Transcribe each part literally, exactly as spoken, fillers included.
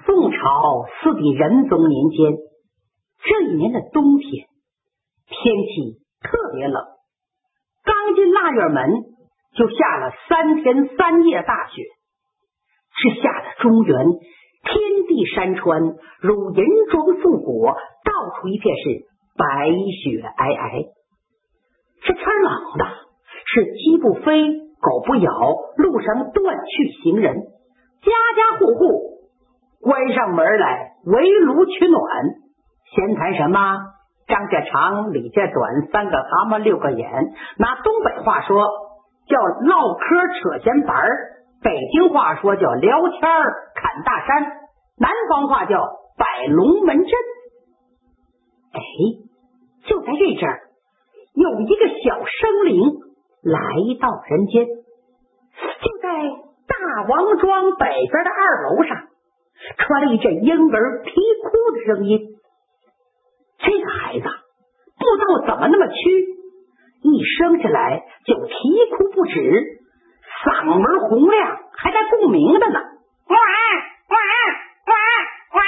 宋朝四帝仁宗年间，这一年的冬天，天气特别冷，刚进腊月门就下了三天三夜大雪，这下的中原天地山川如银装素裹，到处一片是白雪皑皑。这天冷的是鸡不飞狗不咬，路上断去行人，家家户户关上门来围炉取暖，闲谈什么张家长李家短，三个蛤蟆六个眼，拿东北话说叫唠嗑扯闲板，北京话说叫聊天侃大山，南方话叫摆龙门阵。哎，就在这阵儿，有一个小生灵来到人间，就在大王庄北边的二楼上传了一阵婴儿啼哭的声音。这个孩子不知道怎么那么虚，一生下来就啼哭不止，嗓门洪亮，还带共鸣的呢。哇哇哇哇！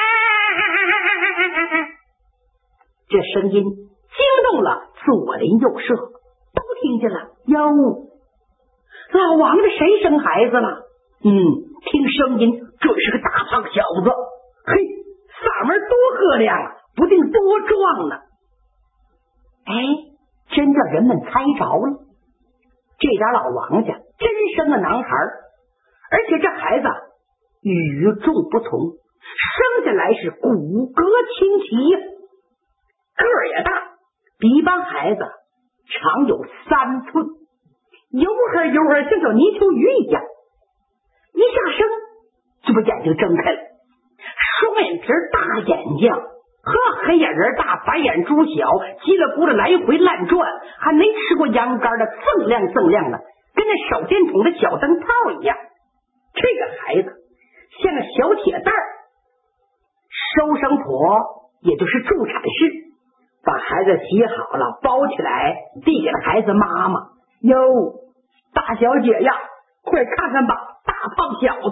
这声音惊动了左邻右舍，都听见了。哟，老王这谁生孩子了？嗯，听声音准是个大胖小子，嘿，嗓门多喝亮啊，不定多壮呢。哎，真叫人们猜着了，这家老王家真生个男孩，而且这孩子与众不同，生下来是骨骼清奇呀，个儿也大，比一般孩子长有三寸，油呵油呵像小泥鳅鱼一样，一下生就把眼睛睁开了，双眼皮大眼睛呵，黑眼仁大，白眼珠小，叽里咕噜来回乱转，还没吃过羊肝的锃亮锃亮的，跟那手电筒的小灯泡一样。这个孩子像个小铁蛋儿，收生婆也就是助产士把孩子洗好了，包起来递给了孩子妈妈。哟，大小姐呀，快看看吧，大胖小子。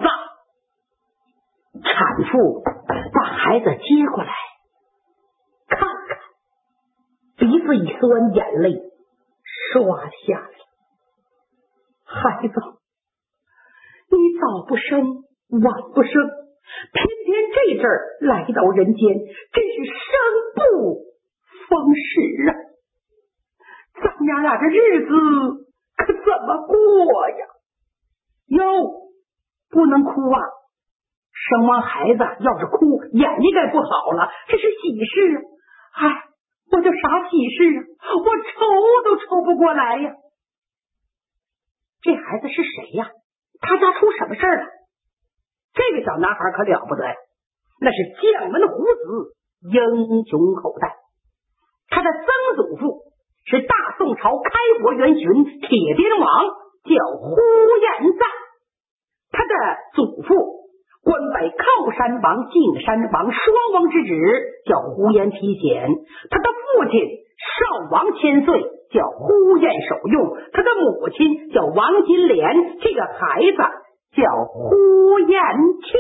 产妇把孩子接过来看看，鼻子一酸，眼泪唰下来。孩子，你早不生晚不生，偏偏这阵儿来到人间，真是生不逢时啊！咱娘俩这日子可怎么过呀？哟，不能哭啊！生完孩子要是哭，眼睛该不好了，这是喜事啊！哎，我这啥喜事啊？我愁都愁不过来呀！这孩子是谁呀？他家出什么事儿了？这个小男孩可了不得呀，那是将门虎子，英雄后代。他的曾祖父是大宋朝开国元勋铁鞭王，叫呼延赞。他的祖父关北靠山王、径山王双王之子，叫呼延丕显。他的父亲少王千岁，叫呼延守用。他的母亲叫王金莲，这个孩子叫呼延庆。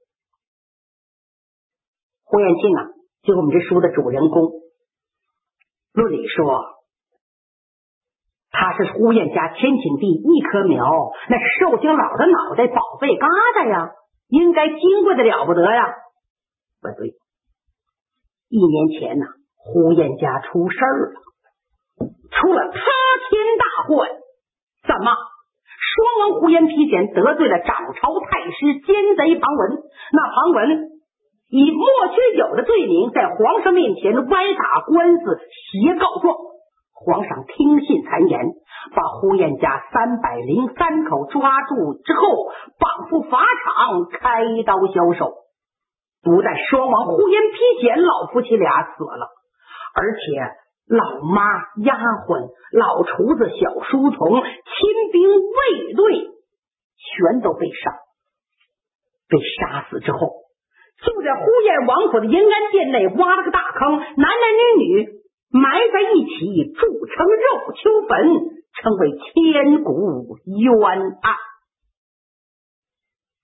呼延庆啊，就是我们这书的主人公。论理说，他是呼延家天请地一棵苗，那是寿星老的脑袋，宝贝疙瘩呀，应该金贵的了不得呀。不对，一年前呢、啊，呼延家出事儿了，出了塌天大祸呀！怎么？双王呼延丕显得罪了掌朝太师奸贼庞文，那庞文以莫须有的罪名在皇上面前歪打官司，挟告状。皇上听信谗言，把呼延家三百零三口抓住之后，绑赴法场，开刀销售。不但双王呼延丕显老夫妻俩死了，而且老妈、丫鬟、老厨子、小书童、亲兵卫队全都被杀。被杀死之后，就在呼延王府的延安殿内挖了个大坑，男男女女埋在一起，铸成肉丘坟，称为千古冤案。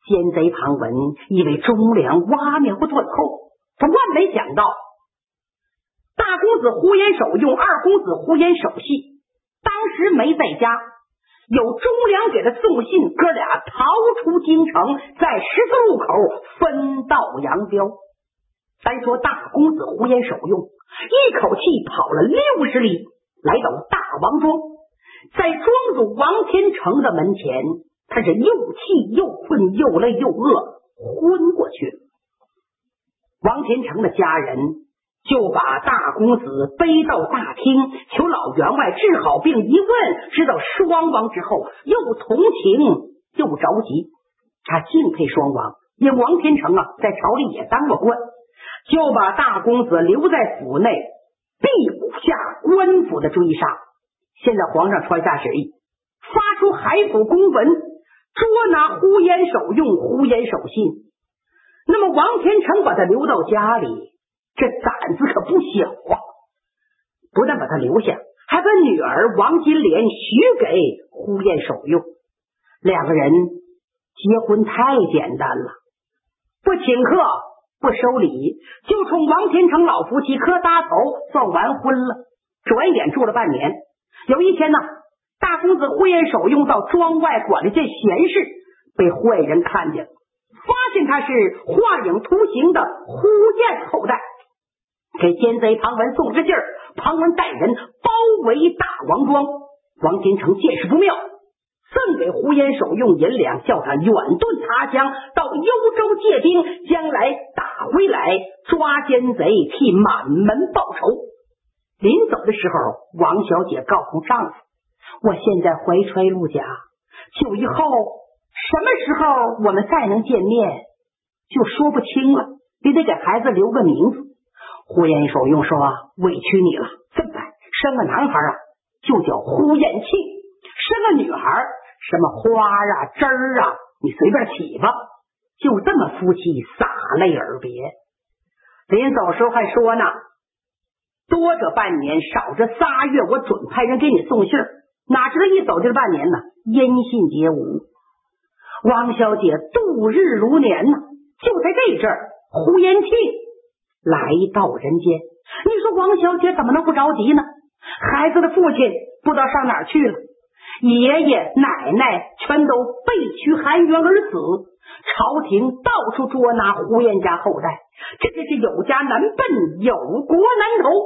奸贼庞文以为忠良挖面不断后，他万没想到大公子呼延守用，二公子呼延守信当时没在家，有忠良给他送信，哥俩逃出京城，在十字路口分道扬镳。单说大公子呼延守用一口气跑了六十里，来到大王庄，在庄主王天成的门前，他是又气又困又累又饿，昏过去了。王天成的家人就把大公子背到大厅，求老员外治好病。一问知道双王之后，又同情又着急。他敬佩双王，因王天成啊在朝里也当过官，就把大公子留在府内，避下官府的追杀。现在皇上传下旨意，发出海府公文，捉拿呼延守用、呼延守信。那么王天成把他留到家里，这胆子可不小啊！不但把他留下，还把女儿王金莲许给呼延守用。两个人结婚太简单了，不请客不收礼，就冲王天成老夫妻磕大头算完婚了。转眼住了半年，有一天呢，大公子呼延守用到庄外管了件闲事，被坏人看见了，发现他是画影图形的呼延后代，给奸贼庞文送个信儿。庞文带人包围大王庄，王天成见势不妙，赠给呼延守用银两，叫他远遁他乡，到幽州借兵，将来打回来抓奸贼，替满门报仇。临走的时候，王小姐告诉丈夫，我现在怀揣陆甲，就以后什么时候我们再能见面就说不清了，你得给孩子留个名字。呼延守用说，委屈你了，这么办，生个男孩啊就叫呼延庆，生个女孩什么花啊枝儿啊你随便起吧。就这么夫妻洒泪而别。临走时候还说呢，多这半年少这仨月，我准派人给你送信儿。哪知道一走就是半年呢，音信皆无。王小姐度日如年呢。就在这阵儿，呼延庆来到人间。你说王小姐怎么能不着急呢？孩子的父亲不知道上哪儿去了，爷爷奶奶全都被驱含冤而死，朝廷到处捉拿呼延家后代，这真是有家难奔，有国难投。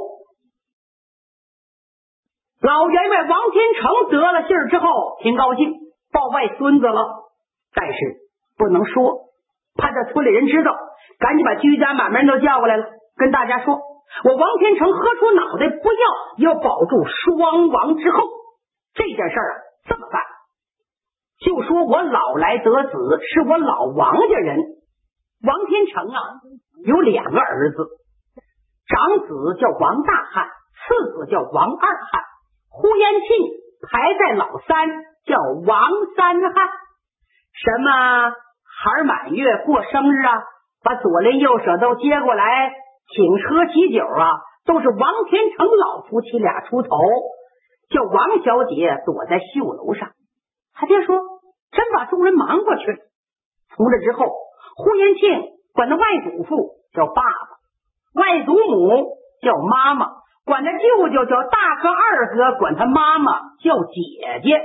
老员外王天成得了信儿之后挺高兴，抱外孙子了，但是不能说，怕这村里人知道，赶紧把居家满门都叫过来了，跟大家说，我王天成喝出脑袋不要，要保住双王之后。这件事儿啊这么办，就说我老来得子，是我老王家人。王天成啊有两个儿子，长子叫王大汉，次子叫王二汉，呼延庆排在老三，叫王三汉。什么孩满月过生日啊，把左邻右舍都接过来请喝喜酒啊，都是王天成老夫妻俩出头，叫王小姐躲在绣楼上。还别说，真把众人忙过去了。从这之后，呼延庆管他外祖父叫爸爸，外祖母叫妈妈，管他舅舅叫大哥二哥，管他妈妈叫姐姐。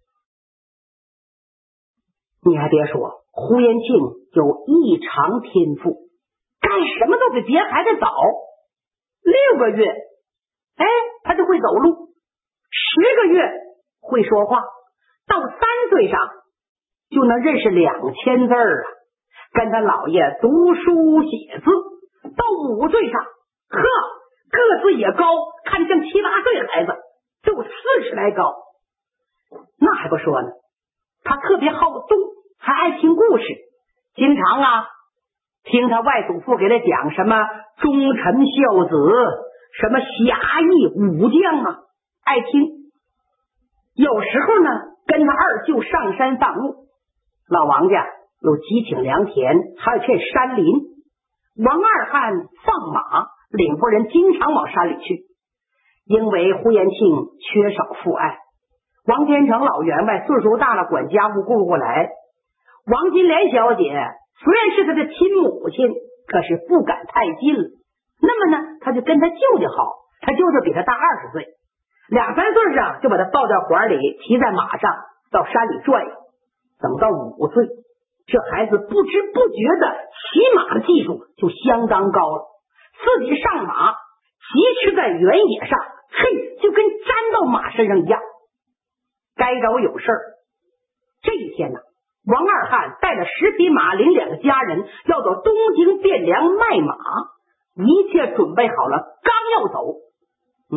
你还别说，呼延庆有异常天赋，干什么都比别孩子早。六个月哎，他就会走路，十个月会说话，到三岁上就能认识两千字儿啊，跟他姥爷读书写字。到五岁上，呵，个子也高，看像七八岁的孩子，就四十来高。那还不说呢，他特别好动，还爱听故事，经常啊听他外祖父给他讲什么忠臣孝子，什么侠义武将啊，爱听。有时候呢跟他二舅上山放牧，老王家有几顷良田，还有片山林，王二汉放马，领拨人经常往山里去。因为呼延庆缺少父爱，王天成老员外岁数大了，管家务顾不过来， 王金莲小姐虽然是他的亲母亲，可是不敢太近了。那么呢，他就跟他舅舅好，他舅舅比他大二十岁，两三岁上就把他抱到怀里，骑在马上到山里转悠。等到五岁，这孩子不知不觉的骑马的技术就相当高了，自己上马疾驰在原野上，嘿，就跟粘到马身上一样。该着有事儿，这一天呢，王二汉带着十匹马，领两个家人要到东京汴梁卖马，一切准备好了，刚要走，嗯，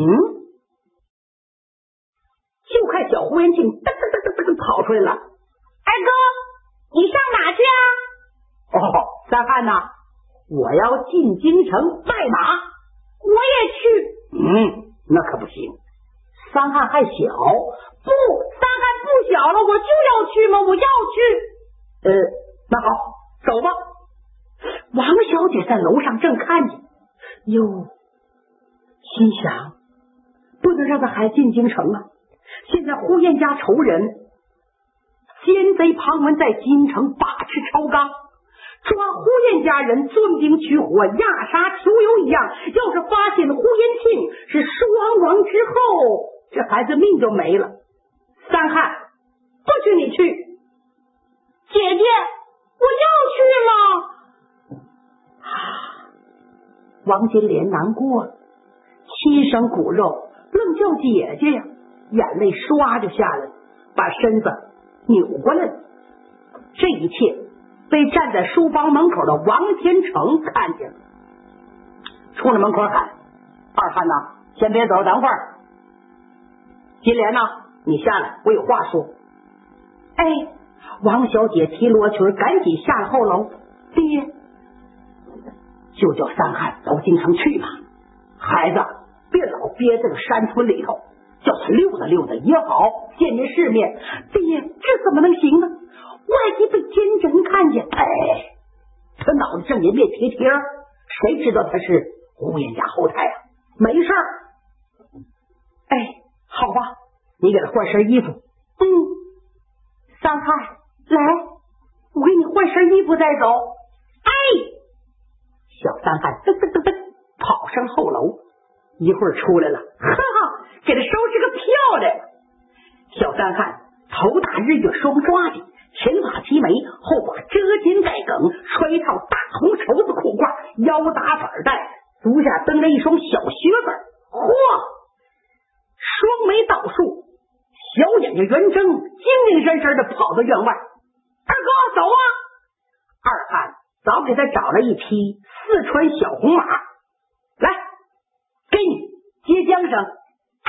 就看小胡延庆噔噔噔噔噔跑出来了。二哥，你上哪去啊？哦，三汉呐，我要进京城卖马。我也去。嗯，那可不行，三汉还小。不，三汉不小了，我就要去吗？我要去。呃，那好，走吧。王小姐在楼上正看见，哟，心想不能让他还进京城啊！现在呼延家仇人奸贼庞文在京城把持朝纲，抓呼延家人钻冰取火，压杀囚友一样。要是发现呼延庆是双亡之后，这孩子命就没了。三汉，不许你去！姐姐，我要去吗？啊！王金莲难过了，亲生骨肉愣叫姐姐呀，眼泪唰就下来了，把身子扭过来了。这一切被站在书房门口的王天成看见了，冲着门口喊：“二汉呐，先别走，等会儿。金莲呐，你下来，我有话说。”哎，王小姐提罗裙，赶紧下了后楼。爹，就叫三汉走京城去吧，孩子别老憋这个山村里头，叫他溜达溜达也好，见见世面。爹，这怎么能行呢？万一被奸臣看见，哎，他脑子正也别贴贴，谁知道他是呼延家后台啊？没事儿。哎，好吧，你给他换身衣服。嗯，三汉，来，我给你换身衣服再走。哎，小三汉噔噔噔噔跑上后楼，一会儿出来了，哈哈，给他收拾个漂亮。小三汉头打日月双抓的，前发齐眉，后发遮肩盖梗，穿一套大红绸子裤褂，腰打反带，足下蹬了一双小靴子，嚯，双眉倒竖，小眼睛圆睁，精灵神神的跑到院外。二哥，走啊！二汉早给他找了一匹四川小红马，来，给你接缰绳。哎，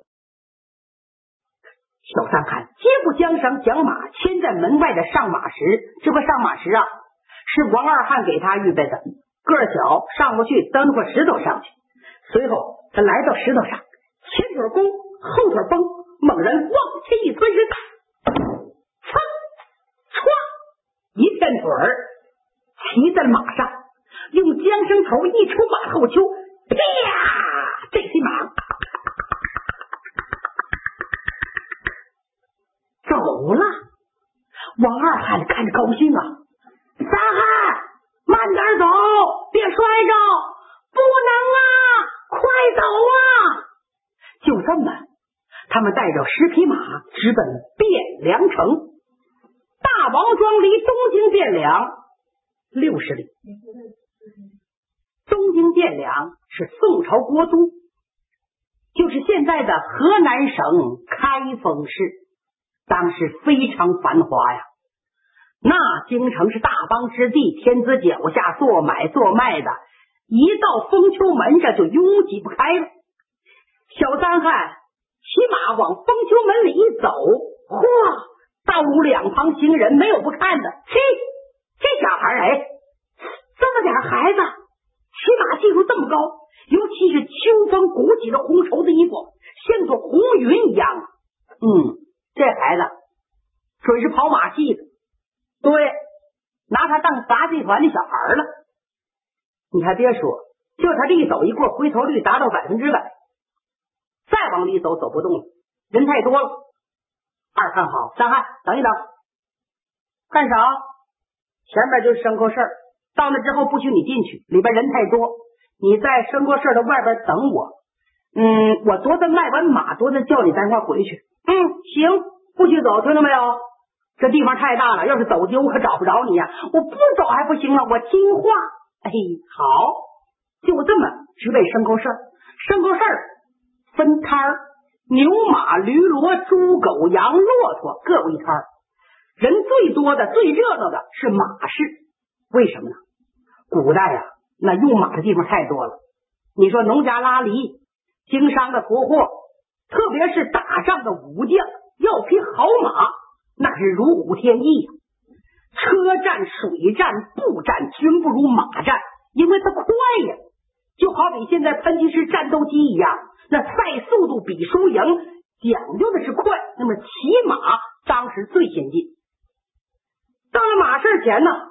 小三汉接过缰绳，将马牵在门外的上马石。这个上马石啊，是王二汉给他预备的，个儿小，上不去，蹬过石头上去。随后他来到石头上，前腿弓，后腿绷，猛然往前一钻身，噌歘，一片腿儿骑在马上，用缰绳头一出马后丘，啪！这匹马走了。王二汉看着高兴啊，三汉，慢点走，别摔着，不能啊，快走啊！就这么，他们带着十匹马直奔汴梁城。大王庄离东京汴梁六十里。东京汴梁是宋朝国都，就是现在的河南省开封市，当时非常繁华呀。那京城是大邦之地，天子脚下，做买做卖的，一到封丘门这就拥挤不开了。小三汉骑马往封丘门里一走，嚯，道路两旁行人没有不看的，嘿，这小孩哎，这么点孩子骑马技术这么高，尤其是秋风鼓起的红绸子衣服，像座红云一样。嗯，这孩子准是跑马戏的，对，拿他当杂技团的小孩了。你还别说，就他这一走一过，回头率达到百分之百。再往里走，走不动了，人太多了。二汉好，三汉等一等， 干啥？前边就是牲口市，到那之后不许你进去，里边人太多，你在牲口市的外边等我。嗯，我多的卖完马，多的叫你咱一块回去。嗯，行，不许走，听到没有？这地方太大了，要是走丢我可找不着你呀、啊！我不走还不行吗？我听话。哎，好，就这么直奔牲口市。牲口市分摊儿，牛马驴骡猪狗羊骆驼各有一摊儿。人最多的最热闹的是马市，为什么呢？古代呀、啊，那用马的地方太多了。你说农家拉犁，经商的驮货，特别是打仗的武将，要匹好马，那是如虎添翼呀、啊。车战、水战、步战均不如马战，因为它快呀。就好比现在喷气式战斗机一样，那赛速度比输赢，讲究的是快。那么骑马当时最先进。到了马市前呢，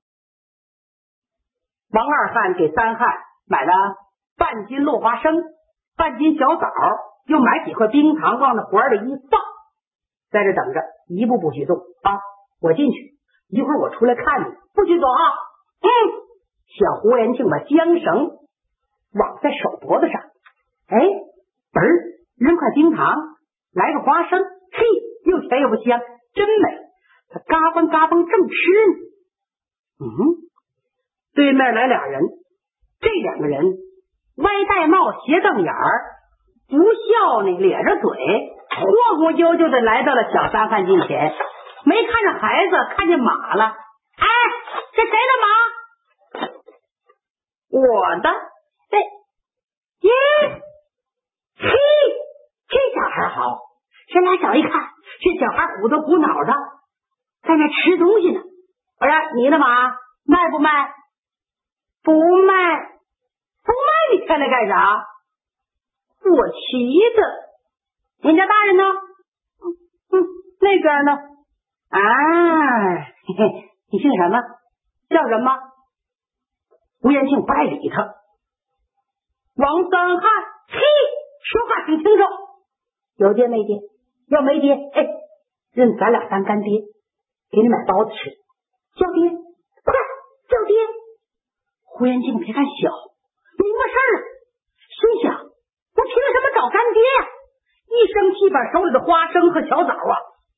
王二汉给三汉买了半斤落花生，半斤小枣，又买几块冰糖，往那怀里一放，在这等着，一步不许动啊！我进去，一会儿我出来看你，不许走啊！嗯，小胡延庆把缰绳绑在手脖子上，哎，嘣儿扔块冰糖，来个花生，嘿，又甜又不香，真美。他嘎嘣嘎嘣正吃呢，嗯，对面来俩人，这两个人歪戴帽斜瞪眼儿，不笑呢，咧着嘴，晃晃悠悠的来到了小三汉近前，没看着孩子，看见马了。哎，这谁的马？我的。哎，耶，嘿，这小孩好，这来找一看，这小孩虎头虎脑的，在那吃东西呢。我说你的马卖不卖？不卖。不卖你看来干啥？我骑的。人家大人呢？嗯嗯，那边呢？啊，嘿嘿，你姓什么？叫什么？吴延庆不爱理他。王三汉，嘿，说话挺清楚，有爹没爹？要没爹，哎，认咱俩当干爹，给你买包子吃。叫爹，快叫爹！胡延庆别看小，明白事儿了，心想我凭什么找干爹呀、啊？一生气把手里的花生和小枣啊，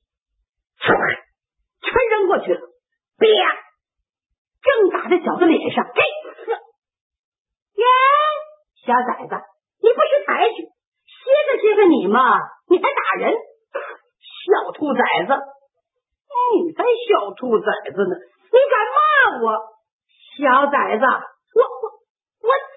全扔过去了，啪，正打在小子脸上。嘿，耶，小崽子，你不识抬举，歇着歇着你嘛，你还打人，小兔崽子，你才小兔崽子呢，你敢骂我？小崽子，我我我